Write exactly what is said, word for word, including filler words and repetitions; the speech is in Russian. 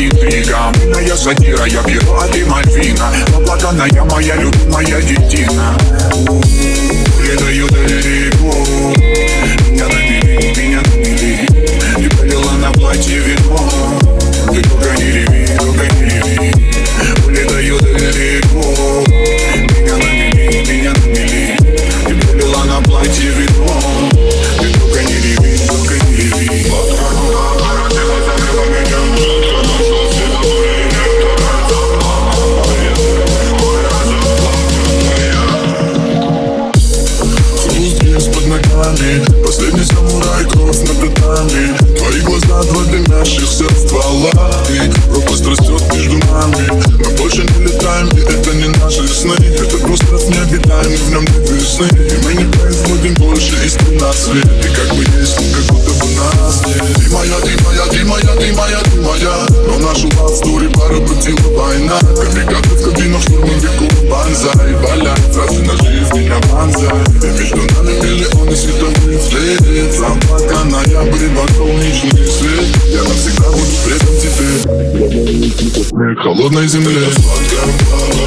интрига. Мыльная сатира, я перо, а ты Мальвина. Заплаканная моя любимая детина. Летаю далеко, меня намели, меня намели. И полила на платье вино. Ты только не реви, только не реви. Улетаю далеко, меня намели, меня намели. И полила на платье вино. Ты только не реви, только не реви. Последний самурай, кровь на татами. Твои глаза, два дымящихся ствола. И пропасть растет между нами. Мы больше не летаем, и это не наши сны. Это просто необитаемый, в нем нет весны. И мы не производим больше истин на свет. И как бы есть, как будто бы нас нет. Ты моя, ты моя, ты моя, ты моя, ты моя. Но нашу love story поработила война. Камикадзе в кабинах штурмовиков банзай. Валяют фразы на жизнь, меня банзай. И между нами миллионы световых встреч. Заплаканная бритва, солнечный свет. Я навсегда буду предан тебе. Холодной земле.